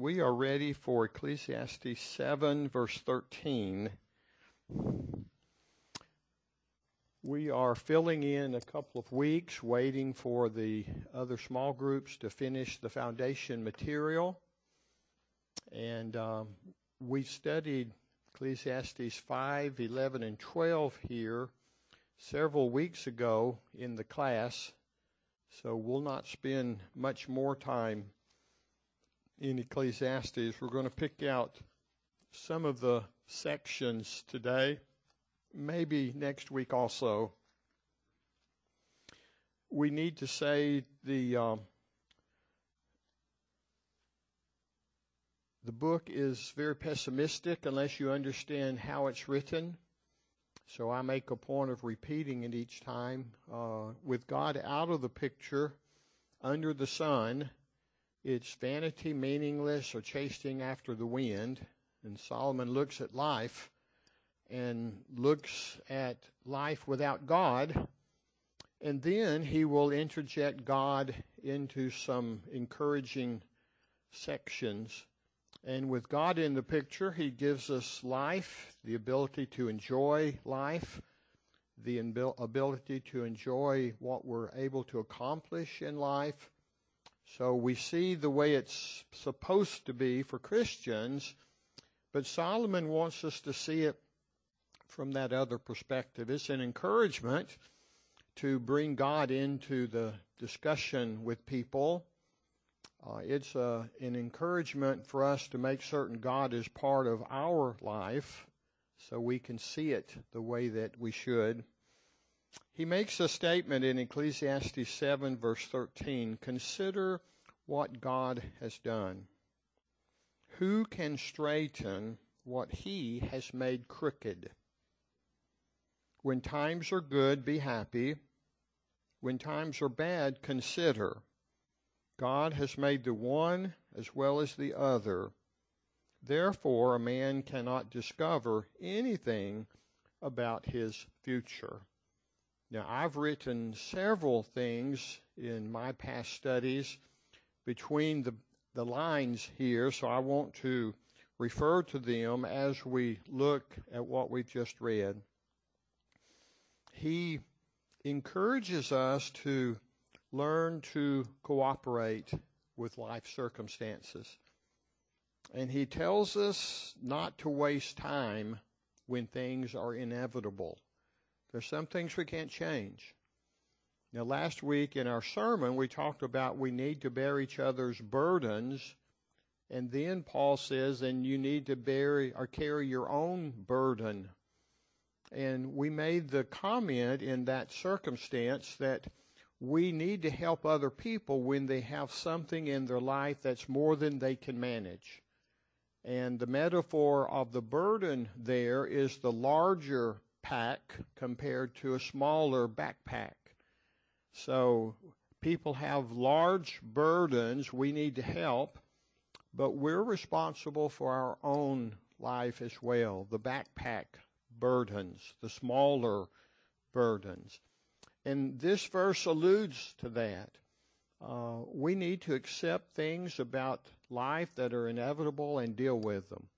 we are ready for Ecclesiastes 7, verse 13. We are filling in a couple of weeks, waiting for the other small groups to finish the foundation material. And we studied Ecclesiastes 5, 11, and 12 here several weeks ago in the class. So we'll not spend much more time in Ecclesiastes. We're going to pick out some of the sections today, maybe next week also. We need to say the book is very pessimistic unless you understand how it's written. So I make a point of repeating it each time. With God out of the picture, under the sun, it's vanity, meaningless, or chasing after the wind. And Solomon looks at life and looks at life without God. And then he will interject God into some encouraging sections. And with God in the picture, he gives us life, the ability to enjoy life, the ability to enjoy what we're able to accomplish in life. So we see the way it's supposed to be for Christians, but Solomon wants us to see it from that other perspective. It's an encouragement to bring God into the discussion with people. It's an encouragement for us to make certain God is part of our life so we can see it the way that we should. He makes a statement in Ecclesiastes 7, verse 13, "Consider what God has done. Who can straighten what he has made crooked? When times are good, be happy. When times are bad, consider. God has made the one as well as the other. Therefore, a man cannot discover anything about his future." Now, I've written several things in my past studies between the lines here, so I want to refer to them as we look at what we've just read. He encourages us to learn to cooperate with life circumstances. And he tells us not to waste time when things are inevitable. There's some things we can't change. Now, last week in our sermon, we talked about we need to bear each other's burdens. And then Paul says, and you need to bear or carry your own burden. And we made the comment in that circumstance that we need to help other people when they have something in their life that's more than they can manage. And the metaphor of the burden there is the larger pack compared to a smaller backpack. So people have large burdens we need to help, but we're responsible for our own life as well, the backpack burdens, the smaller burdens. And this verse alludes to that. We need to accept things about life that are inevitable and deal with them.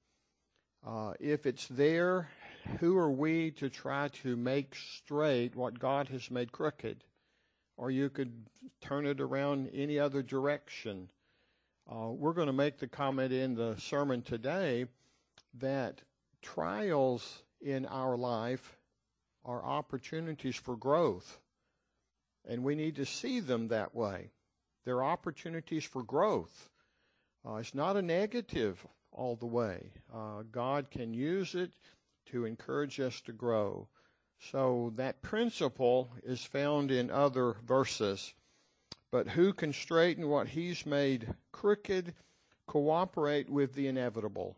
If it's there, who are we to try to make straight what God has made crooked? Or you could turn it around any other direction. We're going to make the comment in the sermon today that trials in our life are opportunities for growth. And we need to see them that way. They're opportunities for growth. It's not a negative all the way. God can use it to encourage us to grow. So that principle is found in other verses. But who can straighten what he's made crooked? Cooperate with the inevitable.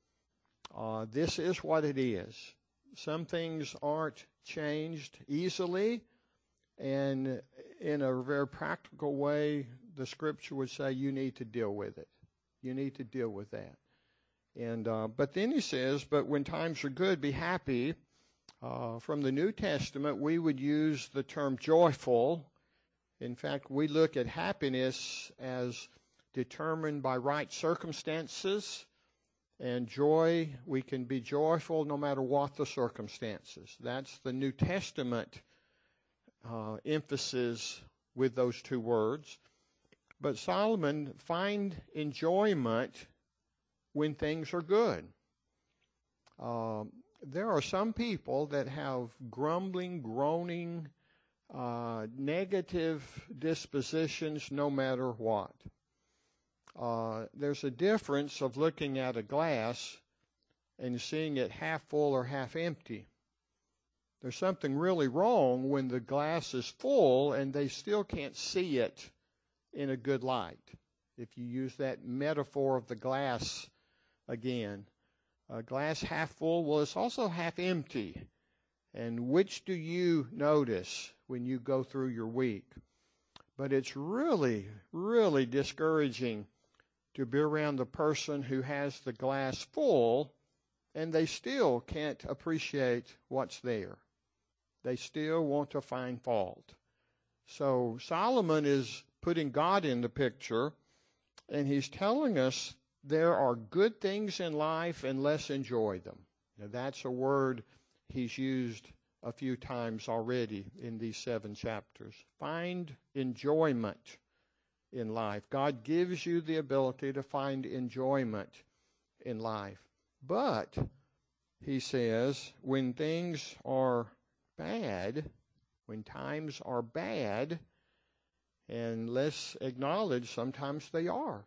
This is what it is. Some things aren't changed easily. And in a very practical way, the scripture would say you need to deal with it. You need to deal with that. And but then he says, but when times are good, be happy. From the New Testament, we would use the term joyful. In fact, we look at happiness as determined by right circumstances. And joy, we can be joyful no matter what the circumstances. That's the New Testament emphasis with those two words. But Solomon, find enjoyment when things are good. There are some people that have grumbling, groaning, negative dispositions no matter what. There's a difference of looking at a glass and seeing it half full or half empty. There's something really wrong when the glass is full and they still can't see it in a good light. If you use that metaphor of the glass again, a glass half full, well, it's also half empty. And which do you notice when you go through your week? But it's really, really discouraging to be around the person who has the glass full and they still can't appreciate what's there. They still want to find fault. So Solomon is putting God in the picture, and he's telling us there are good things in life and let's enjoy them. Now, that's a word he's used a few times already in these 7 chapters. Find enjoyment in life. God gives you the ability to find enjoyment in life. But, he says, when things are bad, when times are bad, and let's acknowledge sometimes they are.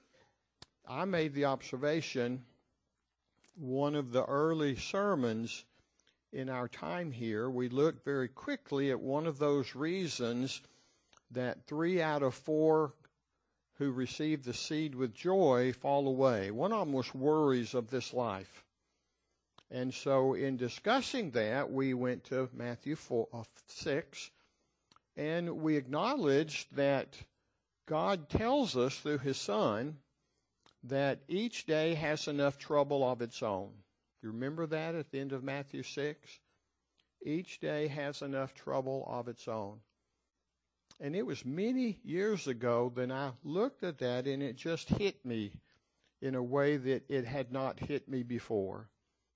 I made the observation, one of the early sermons in our time here, we looked very quickly at one of those reasons that 3 out of 4 who receive the seed with joy fall away. One of them was worries of this life. And so in discussing that, we went to Matthew 6, and we acknowledged that God tells us through his Son that each day has enough trouble of its own. You remember that at the end of Matthew 6? Each day has enough trouble of its own. And it was many years ago that I looked at that and it just hit me in a way that it had not hit me before.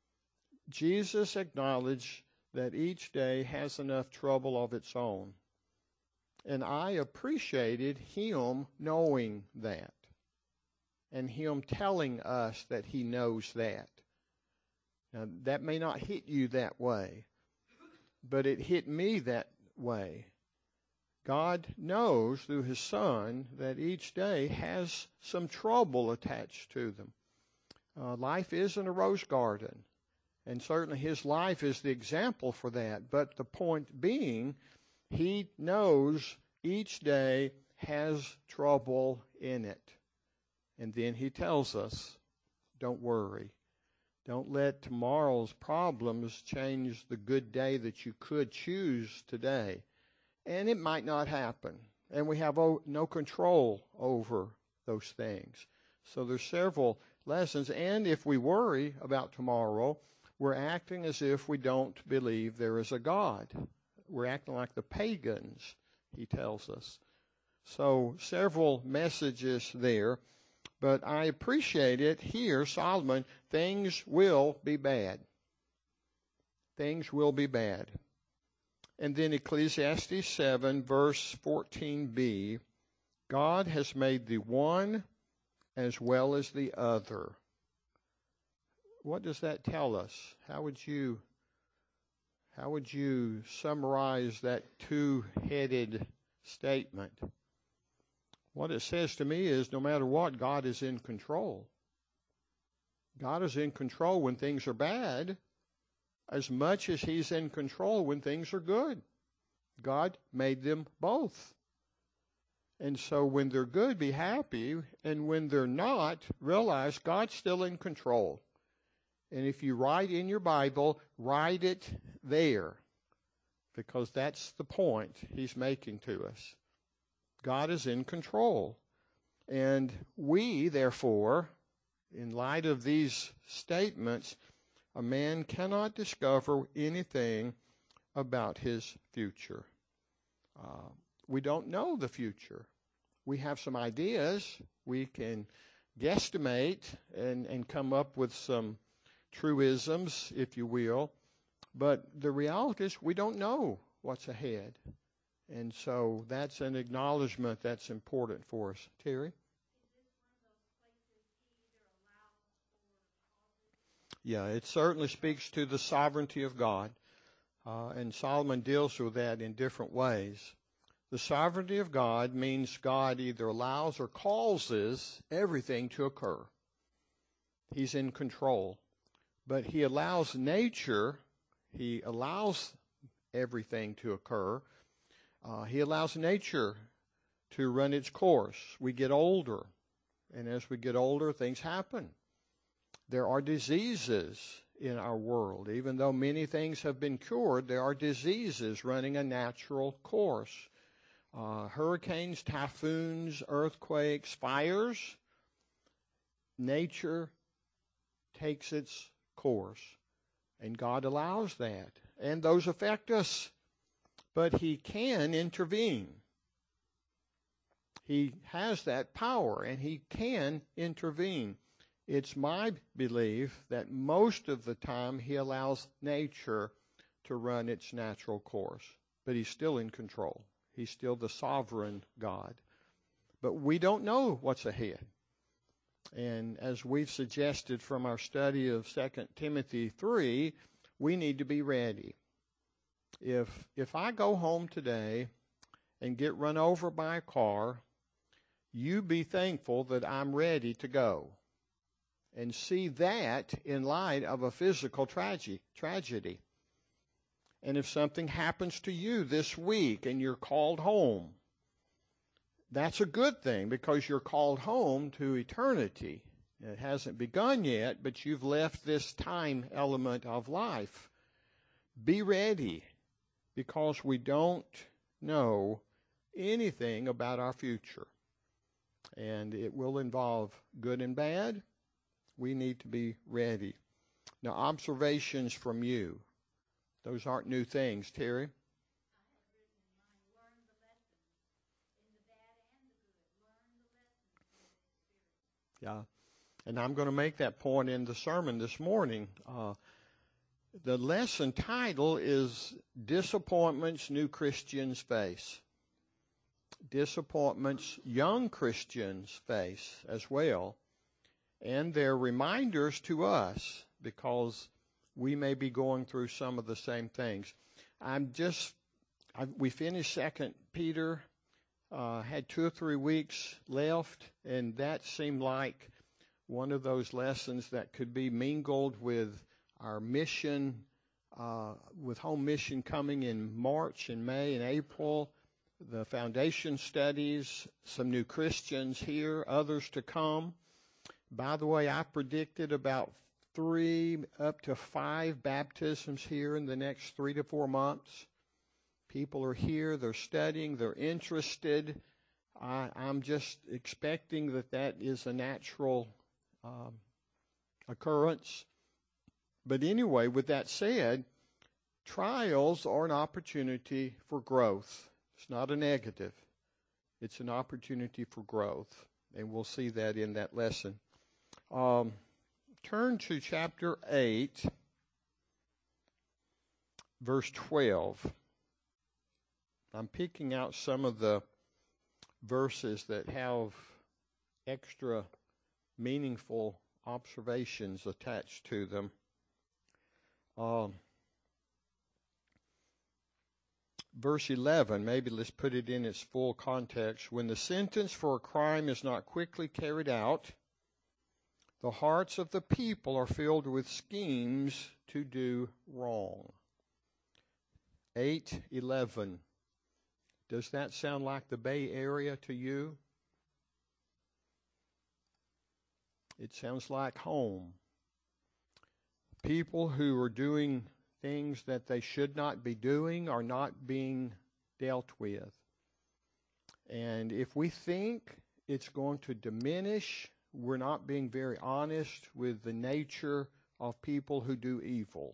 Jesus acknowledged that each day has enough trouble of its own. And I appreciated him knowing that and him telling us that he knows that. Now, that may not hit you that way, but it hit me that way. God knows through his Son that each day has some trouble attached to them. Life isn't a rose garden, and certainly his life is the example for that. But the point being, he knows each day has trouble in it. And then he tells us, don't worry. Don't let tomorrow's problems change the good day that you could choose today. And it might not happen. And we have no control over those things. So there's several lessons. And if we worry about tomorrow, we're acting as if we don't believe there is a God. We're acting like the pagans, he tells us. So several messages there. But I appreciate it here, Solomon, things will be bad. Things will be bad. And then Ecclesiastes 7, verse 14b, God has made the one as well as the other. What does that tell us? How would you summarize that two-headed statement? What it says to me is no matter what, God is in control. God is in control when things are bad as much as he's in control when things are good. God made them both. And so when they're good, be happy. And when they're not, realize God's still in control. And if you write in your Bible, write it there. Because that's the point he's making to us. God is in control. And we, therefore, in light of these statements, a man cannot discover anything about his future. We don't know the future. we have some ideas. We can guesstimate and come up with some truisms, if you will. But the reality is we don't know what's ahead. And so that's an acknowledgement that's important for us. Terry? Yeah, it certainly speaks to the sovereignty of God. And Solomon deals with that in different ways. The sovereignty of God means God either allows or causes everything to occur. He's in control. But he allows nature, he allows everything to occur. He allows nature to run its course. We get older, and as we get older, things happen. There are diseases in our world. Even though many things have been cured, there are diseases running a natural course. Hurricanes, typhoons, earthquakes, fires. Nature takes its course, and God allows that. And those affect us, but he can intervene. He has that power, and he can intervene. It's my belief that most of the time he allows nature to run its natural course, but he's still in control. He's still the sovereign God. But we don't know what's ahead. And as we've suggested from our study of 2 Timothy 3, we need to be ready. If I go home today and get run over by a car, you be thankful that I'm ready to go. And see that in light of a physical tragedy. And if something happens to you this week and you're called home, that's a good thing because you're called home to eternity. It hasn't begun yet, but you've left this time element of life. Be ready because we don't know anything about our future. And it will involve good and bad. We need to be ready. Now, observations from you. Those aren't new things. Terry? Yeah. And I'm going to make that point in the sermon this morning. The lesson title is Disappointments New Christians Face. Disappointments young Christians face as well. And they're reminders to us because we may be going through some of the same things. We finished 2 Peter, had 2 or 3 weeks left, and that seemed like one of those lessons that could be mingled with our mission, with home mission coming in March and May and April, the foundation studies, some new Christians here, others to come. By the way, I predicted about 3 up to 5 baptisms here in the next 3 to 4 months. People are here, they're studying, they're interested. I'm just expecting that is a natural occurrence. But anyway, with that said, trials are an opportunity for growth. It's not a negative. It's an opportunity for growth. And we'll see that in that lesson. Turn to chapter 8, verse 12. I'm picking out some of the verses that have extra meaningful observations attached to them. Verse 11, maybe let's put it in its full context. When the sentence for a crime is not quickly carried out, the hearts of the people are filled with schemes to do wrong. 8:11. Does that sound like the Bay Area to you? It sounds like home. People who are doing things that they should not be doing are not being dealt with. And if we think it's going to diminish, we're not being very honest with the nature of people who do evil.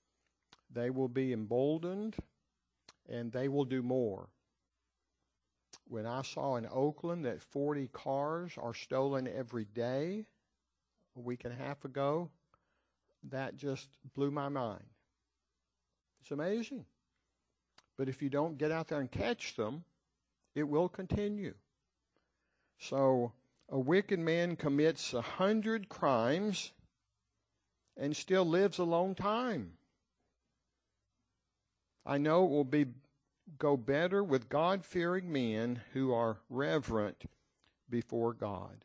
They will be emboldened, and they will do more. When I saw in Oakland that 40 cars are stolen every day a week and a half ago, that just blew my mind. It's amazing. But if you don't get out there and catch them, it will continue. So a wicked man commits 100 crimes and still lives a long time. I know it will go better with God-fearing men who are reverent before God.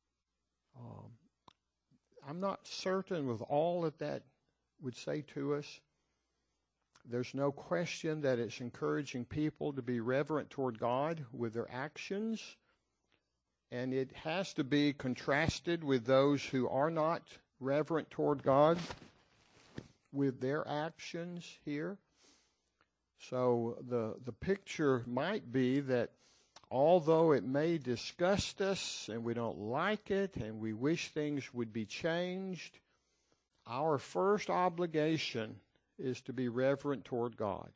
I'm not certain with all that would say to us. There's no question that it's encouraging people to be reverent toward God with their actions, and it has to be contrasted with those who are not reverent toward God with their actions here. So the picture might be that although it may disgust us and we don't like it and we wish things would be changed, our first obligation is to be reverent toward God.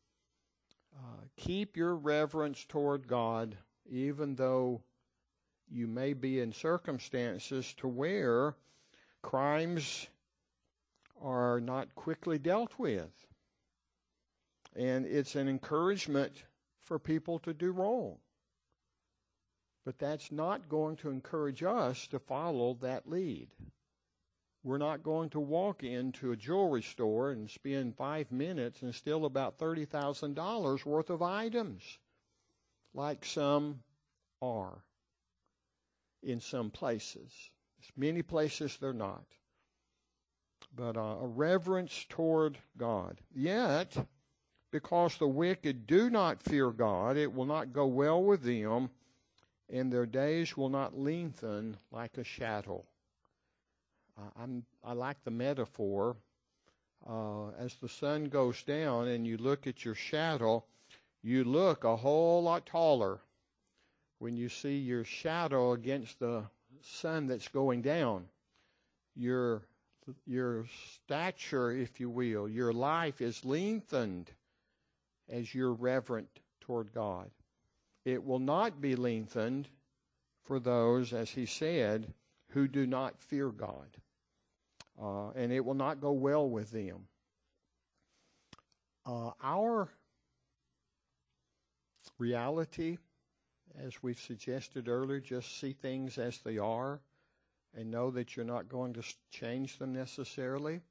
Keep your reverence toward God even though you may be in circumstances to where crimes are not quickly dealt with. And it's an encouragement for people to do wrong. But that's not going to encourage us to follow that lead. We're not going to walk into a jewelry store and spend 5 minutes and steal about $30,000 worth of items, like some are in some places. Many places they're not. But a reverence toward God. Yet, because the wicked do not fear God, it will not go well with them, and their days will not lengthen like a shadow. I like the metaphor. As the sun goes down and you look at your shadow, you look a whole lot taller when you see your shadow against the sun that's going down. Your stature, if you will, your life is lengthened as you're reverent toward God. It will not be lengthened for those, as he said, who do not fear God. And it will not go well with them. Our reality, as we've suggested earlier, just see things as they are and know that you're not going to change them necessarily.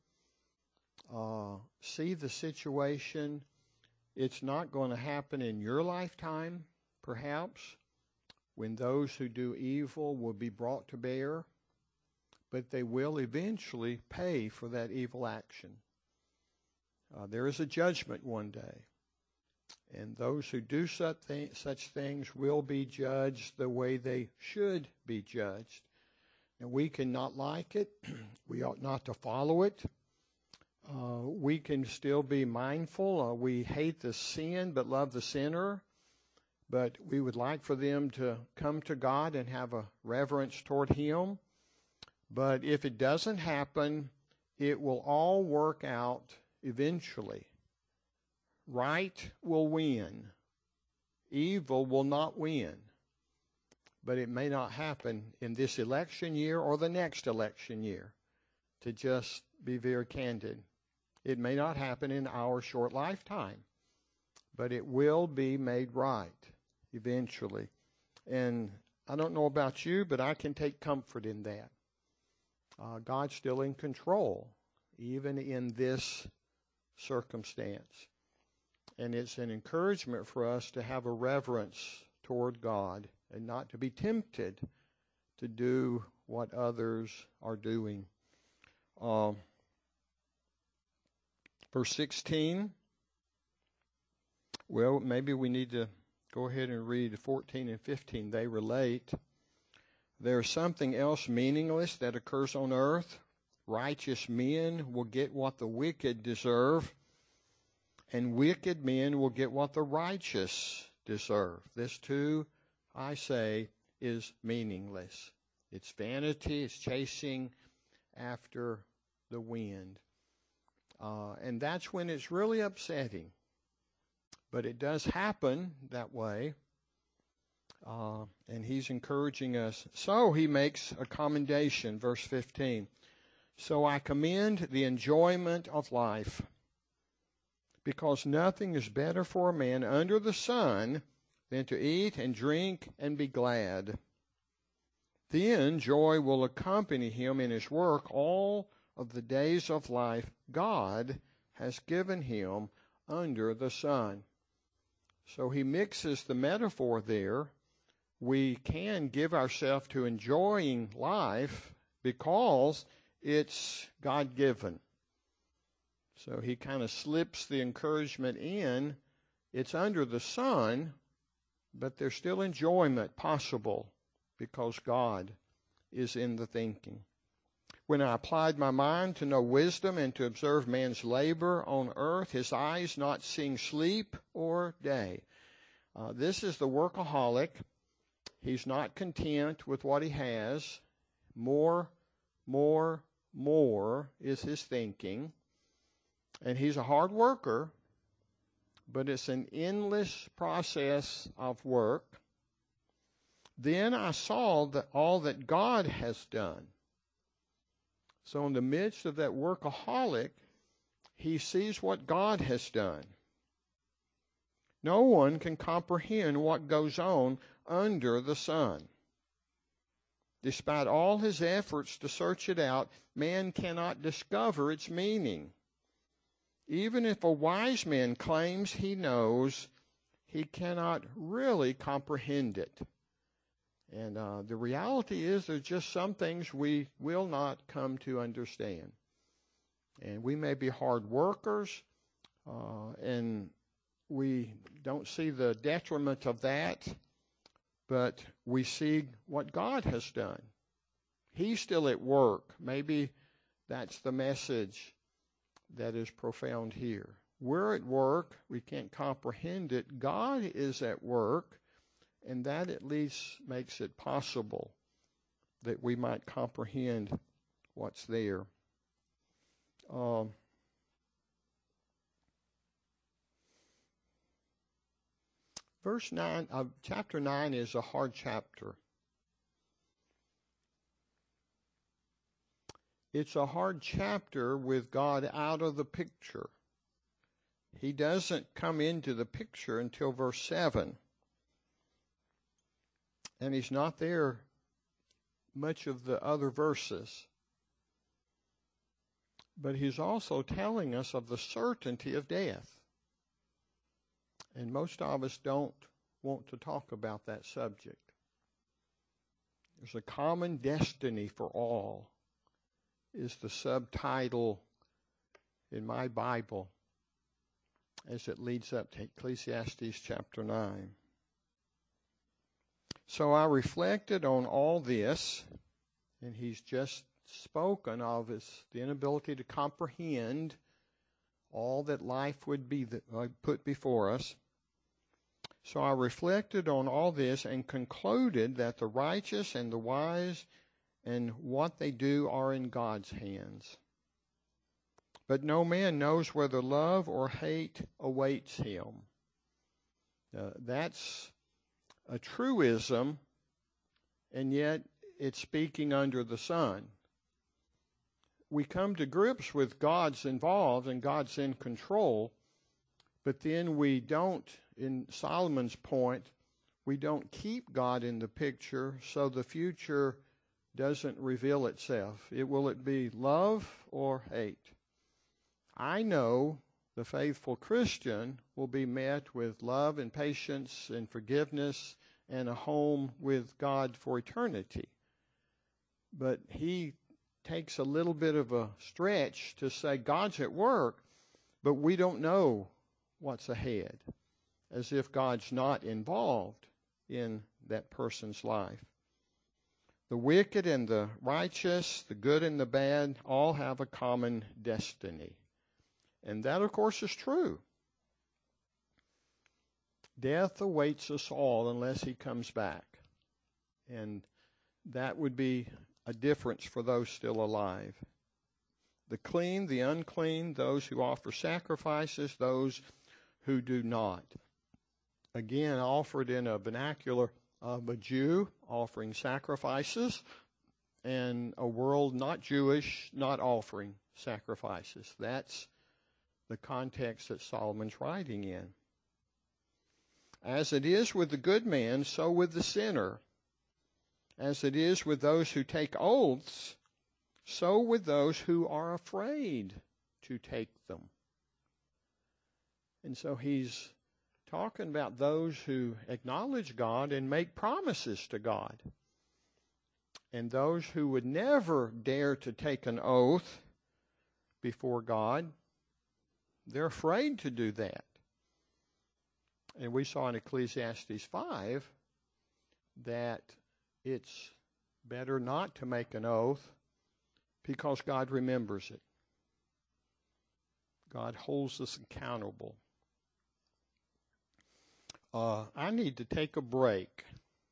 See the situation. It's not going to happen in your lifetime, perhaps, when those who do evil will be brought to bear, but they will eventually pay for that evil action. There is a judgment one day, and those who do such things will be judged the way they should be judged. And we cannot like it. We ought not to follow it. We can still be mindful. We hate the sin but love the sinner. But we would like for them to come to God and have a reverence toward Him. But if it doesn't happen, it will all work out eventually. Right will win. Evil will not win. But it may not happen in this election year or the next election year, to just be very candid. It may not happen in our short lifetime, but it will be made right eventually. And I don't know about you, but I can take comfort in that. God's still in control, even in this circumstance. And it's an encouragement for us to have a reverence toward God and not to be tempted to do what others are doing. Verse 16. Well, maybe we need to go ahead and read 14 and 15. They relate. There's something else meaningless that occurs on earth. Righteous men will get what the wicked deserve, and wicked men will get what the righteous deserve. This too, I say, is meaningless. It's vanity. It's chasing after the wind. And that's when it's really upsetting. But it does happen that way. And he's encouraging us. So he makes a commendation, verse 15. So I commend the enjoyment of life, because nothing is better for a man under the sun than to eat and drink and be glad. Then joy will accompany him in his work all of the days of life God has given him under the sun. So he mixes the metaphor there. We can give ourselves to enjoying life because it's God-given. So he kind of slips the encouragement in. It's under the sun, but there's still enjoyment possible because God is in the thinking. When I applied my mind to know wisdom and to observe man's labor on earth, his eyes not seeing sleep or day. This is the workaholic. He's not content with what he has. More is his thinking. And he's a hard worker, but it's an endless process of work. Then I saw that all that God has done. So in the midst of that workaholic, he sees what God has done. No one can comprehend what goes on under the sun. Despite all his efforts to search it out, man cannot discover its meaning. Even if a wise man claims he knows, he cannot really comprehend it. And the reality is there's just some things we will not come to understand. And we may be hard workers, and we don't see the detriment of that, but we see what God has done. He's still at work. Maybe that's the message that is profound here. We're at work. We can't comprehend it. God is at work, and that at least makes it possible that we might comprehend what's there. Verse 9 of chapter 9 is a hard chapter. It's a hard chapter with God out of the picture. He doesn't come into the picture until verse 7. And he's not there much of the other verses. But he's also telling us of the certainty of death. And most of us don't want to talk about that subject. There's a common destiny for all, is the subtitle in my Bible as it leads up to Ecclesiastes chapter 9. So I reflected on all this, and he's just spoken of the inability to comprehend all that life would be put before us. So I reflected on all this and concluded that the righteous and the wise and what they do are in God's hands. But no man knows whether love or hate awaits him. That's a truism, and yet it's speaking under the sun. We come to grips with God's involved and God's in control, but then we don't, in Solomon's point, we don't keep God in the picture, so the future doesn't reveal itself. Will it be love or hate? I know the faithful Christian will be met with love and patience and forgiveness and a home with God for eternity. But he takes a little bit of a stretch to say God's at work, but we don't know what's ahead, as if God's not involved in that person's life. The wicked and the righteous, the good and the bad, all have a common destiny. And that, of course, is true. Death awaits us all unless he comes back. And that would be a difference for those still alive. The clean, the unclean, those who offer sacrifices, those who do not. Again, offered in a vernacular of a Jew offering sacrifices and a world not Jewish not offering sacrifices. That's the context that Solomon's writing in. As it is with the good man, so with the sinner. As it is with those who take oaths, so with those who are afraid to take them. And so he's talking about those who acknowledge God and make promises to God. And those who would never dare to take an oath before God, they're afraid to do that. And we saw in Ecclesiastes 5 that it's better not to make an oath because God remembers it. God holds us accountable. I need to take a break.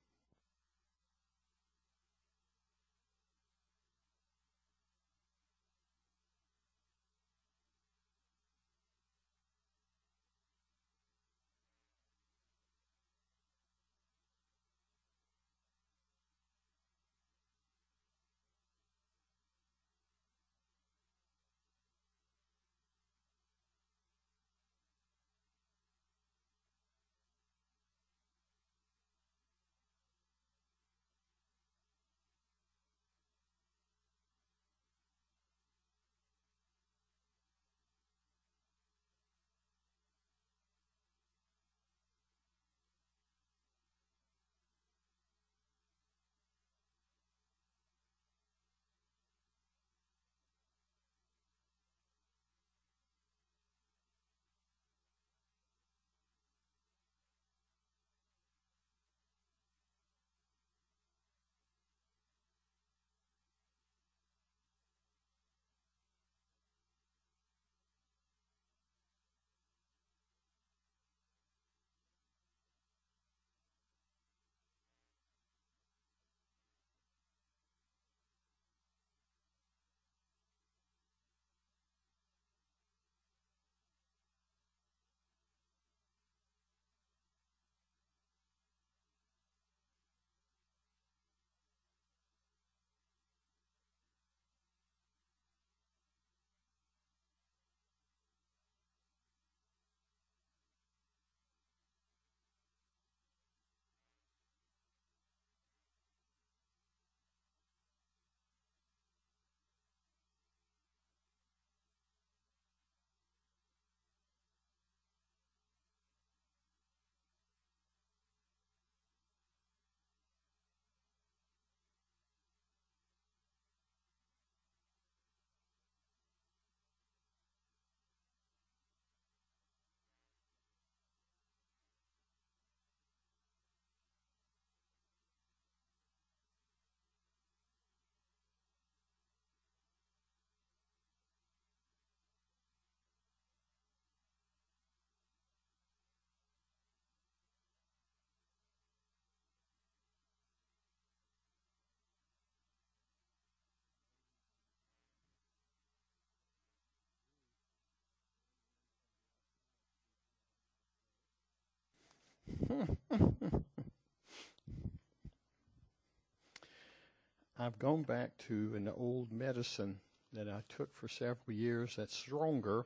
I've gone back to an old medicine that I took for several years that's stronger,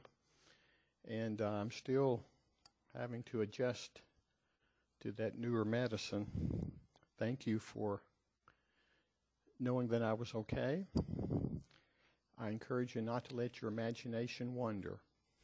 and I'm still having to adjust to that newer medicine. Thank you for knowing that I was okay. I encourage you not to let your imagination wander.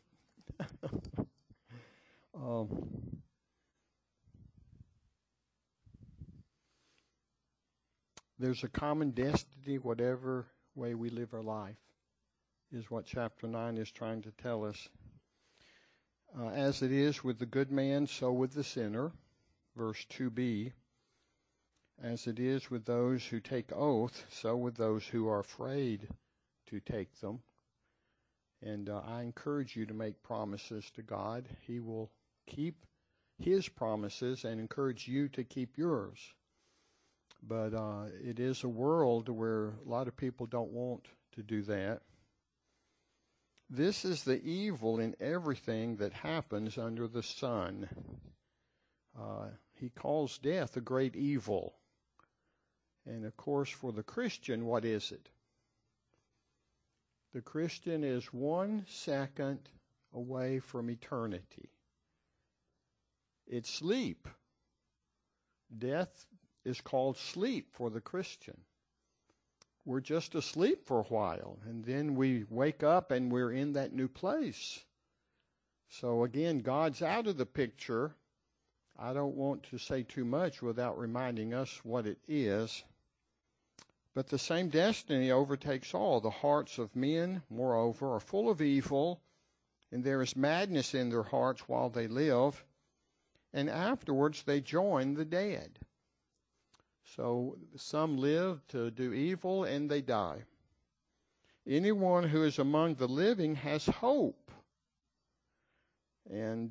There's a common destiny, whatever way we live our life, is what chapter 9 is trying to tell us. As it is with the good man, so with the sinner, verse 2b. As it is with those who take oath, so with those who are afraid to take them. And I encourage you to make promises to God. He will keep his promises and encourage you to keep yours. But it is a world where a lot of people don't want to do that. This is the evil in everything that happens under the sun. he calls death a great evil. And of course, for the Christian, what is it? The Christian is 1 second away from eternity. It's sleep. Death is called sleep for the Christian. We're just asleep for a while, and then we wake up and we're in that new place. So again, God's out of the picture. I don't want to say too much without reminding us what it is. But the same destiny overtakes all. The hearts of men, moreover, are full of evil, and there is madness in their hearts while they live, and afterwards they join the dead. So some live to do evil and they die. Anyone who is among the living has hope. And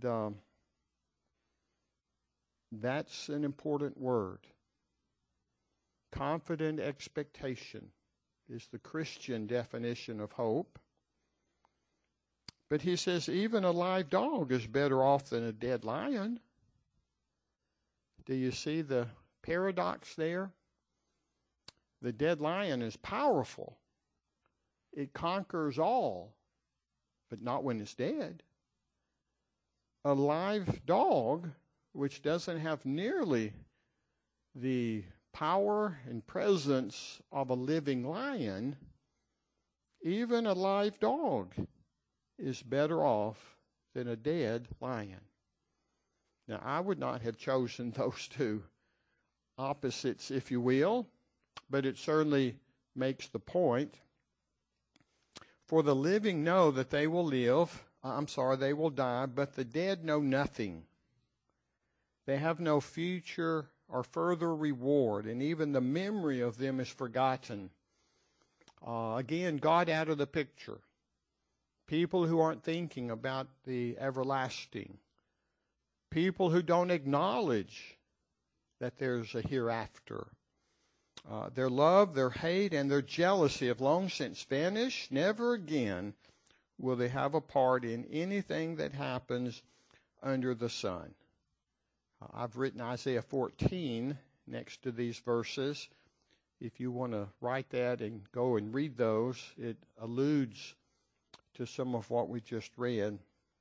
that's an important word. Confident expectation is the Christian definition of hope. But he says even a live dog is better off than a dead lion. Do you see the paradox there? The dead lion is powerful. It conquers all, but not when it's dead. A live dog, which doesn't have nearly the power and presence of a living lion, even a live dog is better off than a dead lion. Now, I would not have chosen those two opposites, if you will, but it certainly makes the point. For the living know that they will they will die, but the dead know nothing. They have no future or further reward, and even the memory of them is forgotten. Again, God out of the picture. People who aren't thinking about the everlasting. People who don't acknowledge that there's a hereafter. Their love, their hate, and their jealousy have long since vanished. Never again will they have a part in anything that happens under the sun. I've written Isaiah 14 next to these verses. If you want to write that and go and read those, it alludes to some of what we just read.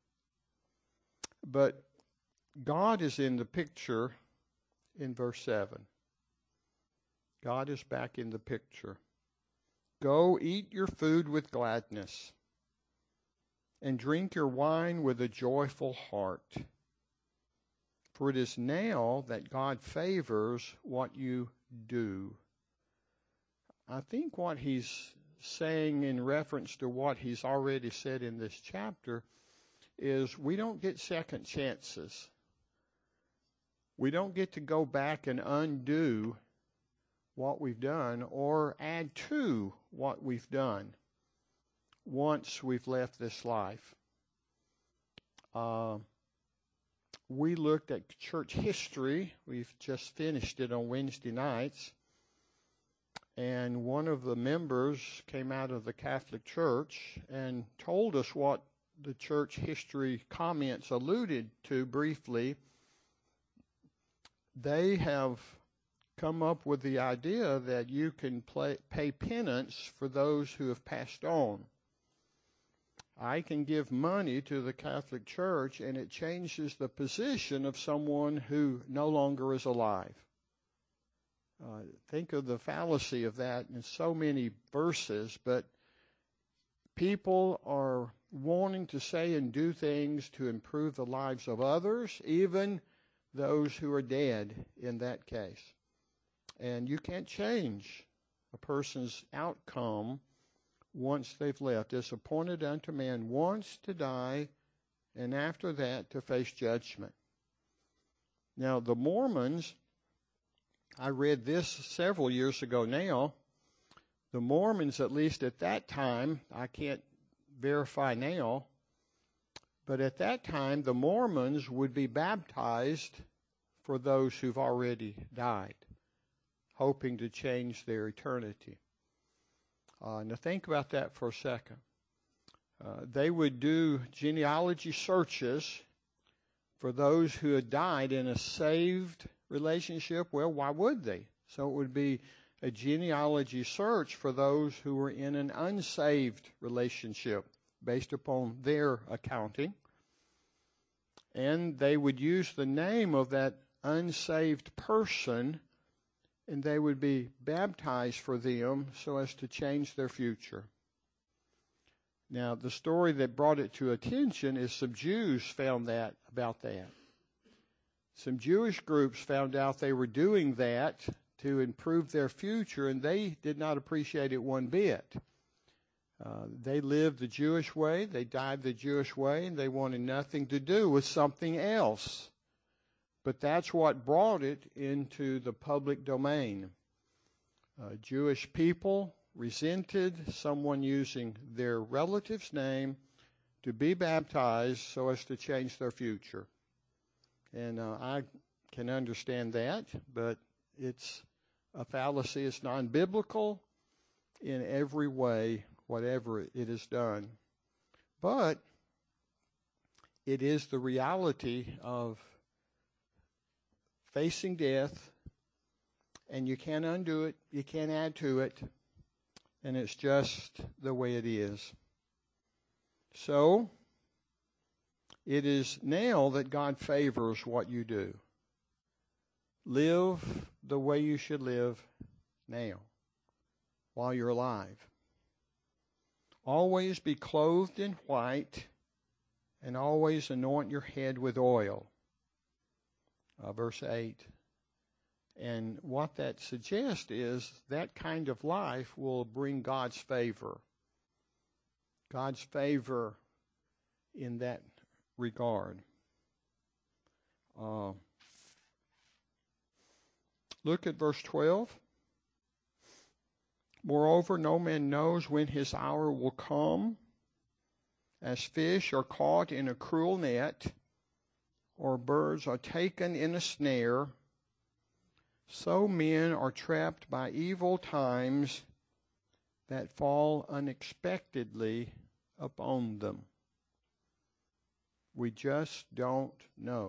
But God is in the picture in verse 7. God is back in the picture. Go eat your food with gladness and drink your wine with a joyful heart. For it is now that God favors what you do. I think what he's saying in reference to what he's already said in this chapter is we don't get second chances. We don't get to go back and undo what we've done or add to what we've done once we've left this life. We looked at church history. We've just finished it on Wednesday nights. And one of the members came out of the Catholic Church and told us what the church history comments alluded to briefly. They have come up with the idea that you can pay penance for those who have passed on. I can give money to the Catholic Church and it changes the position of someone who no longer is alive. Think of the fallacy of that in so many verses, but people are wanting to say and do things to improve the lives of others, even those who are dead in that case. And you can't change a person's outcome once they've left. It's appointed unto man once to die, and after that to face judgment. Now, the Mormons, I read this several years ago now. The Mormons, at least at that time, I can't verify now, but at that time, the Mormons would be baptized for those who've already died, hoping to change their eternity. Now think about that for a second. They would do genealogy searches for those who had died in a saved relationship, well, why would they? So it would be a genealogy search for those who were in an unsaved relationship based upon their accounting. And they would use the name of that unsaved person, and they would be baptized for them so as to change their future. Now, the story that brought it to attention is some Jews found that about that. Some Jewish groups found out they were doing that to improve their future, and they did not appreciate it one bit. They lived the Jewish way, they died the Jewish way, and they wanted nothing to do with something else. But that's what brought it into the public domain. Jewish people resented someone using their relative's name to be baptized so as to change their future. And I can understand that, but it's a fallacy. It's non-biblical in every way, whatever it is done. But it is the reality of facing death, and you can't undo it, you can't add to it, and it's just the way it is. So, it is now that God favors what you do. Live the way you should live now, while you're alive. Always be clothed in white, and always anoint your head with oil. Verse 8. And what that suggests is that kind of life will bring God's favor. God's favor in that regard. Look at verse 12. Moreover, no man knows when his hour will come. As fish are caught in a cruel net, or birds are taken in a snare, so men are trapped by evil times that fall unexpectedly upon them. We just don't know.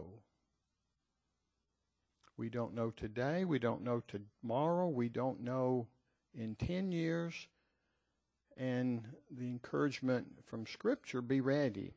We don't know today. We don't know tomorrow. We don't know in 10 years. And the encouragement from Scripture, be ready.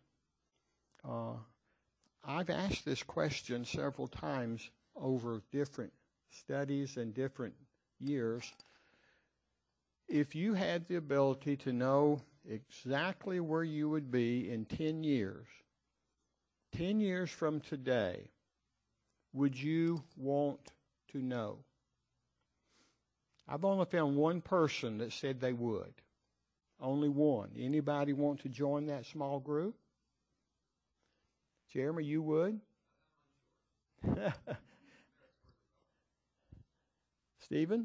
I've asked this question several times over different studies and different years. If you had the ability to know exactly where you would be in 10 years, 10 years from today, would you want to know? I've only found one person that said they would. Only one. Anybody want to join that small group? Jeremy, you would? Stephen?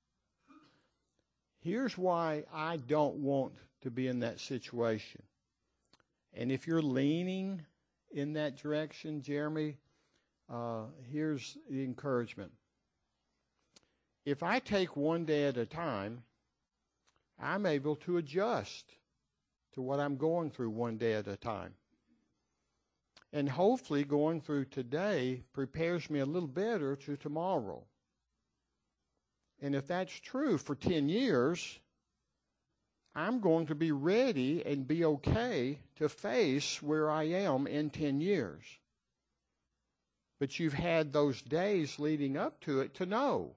Here's why I don't want to be in that situation. And if you're leaning in that direction, Jeremy, here's the encouragement. If I take one day at a time, I'm able to adjust to what I'm going through one day at a time. And hopefully going through today prepares me a little better to tomorrow. And if that's true for 10 years, I'm going to be ready and be okay to face where I am in 10 years. But you've had those days leading up to it to know.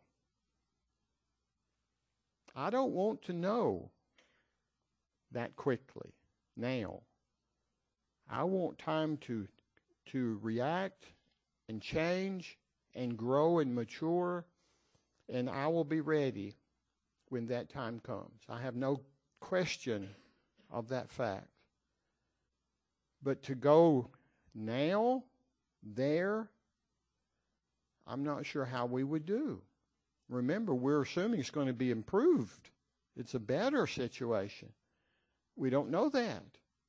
I don't want to know that quickly now. I want time to react and change and grow and mature, and I will be ready when that time comes. I have no question of that fact. But to go now, there, I'm not sure how we would do. Remember, we're assuming it's going to be improved. It's a better situation. We don't know that.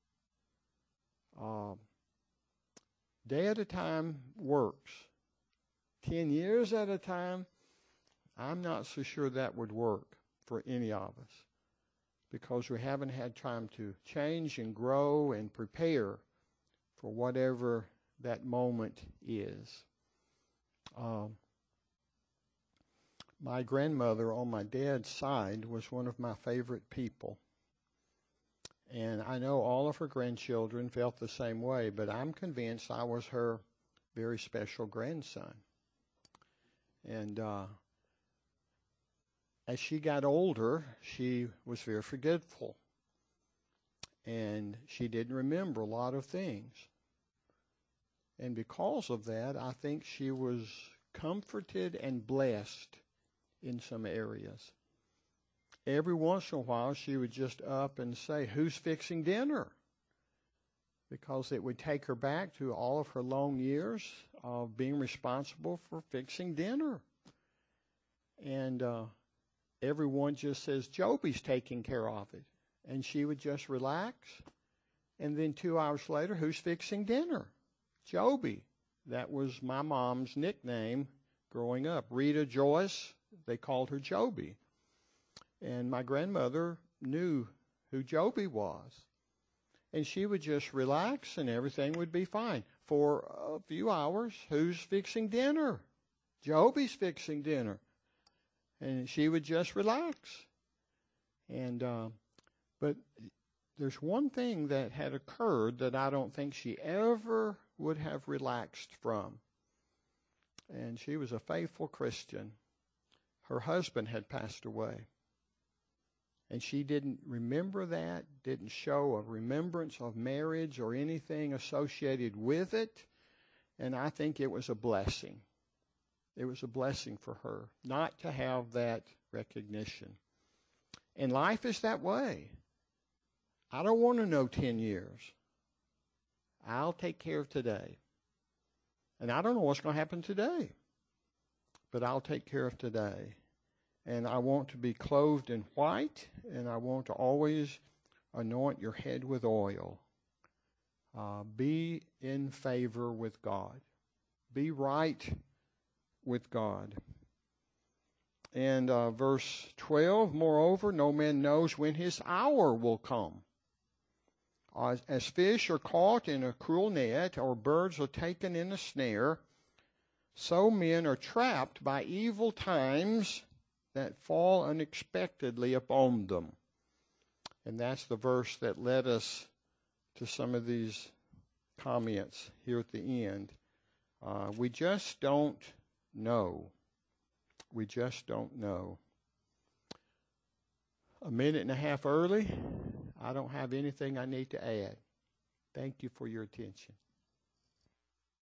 Day at a time works. 10 years at a time, I'm not so sure that would work for any of us because we haven't had time to change and grow and prepare for whatever that moment is. My grandmother on my dad's side was one of my favorite people. And I know all of her grandchildren felt the same way, but I'm convinced I was her very special grandson. And as she got older, she was very forgetful. And she didn't remember a lot of things. And because of that, I think she was comforted and blessed in some areas. Every once in a while, she would just up and say, "Who's fixing dinner?" Because it would take her back to all of her long years of being responsible for fixing dinner. And everyone just says, "Joby's taking care of it." And she would just relax. And then 2 hours later, "Who's fixing dinner?" "Joby." That was my mom's nickname growing up. Rita Joyce, they called her Joby. And my grandmother knew who Joby was. And she would just relax and everything would be fine. For a few hours, "Who's fixing dinner?" "Joby's fixing dinner." And she would just relax. And but there's one thing that had occurred that I don't think she ever would have relaxed from. And she was a faithful Christian. Her husband had passed away. And she didn't remember that, didn't show a remembrance of marriage or anything associated with it. And I think it was a blessing. It was a blessing for her not to have that recognition. And life is that way. I don't want to know 10 years. I'll take care of today. And I don't know what's going to happen today. But I'll take care of today. And I want to be clothed in white, and I want to always anoint your head with oil. Be in favor with God. Be right with God. And verse 12, "Moreover, no man knows when his hour will come. As fish are caught in a cruel net, or birds are taken in a snare, so men are trapped by evil times that fall unexpectedly upon them." And that's the verse that led us to some of these comments here at the end. We just don't know. We just don't know. A minute and a half early. I don't have anything I need to add. Thank you for your attention.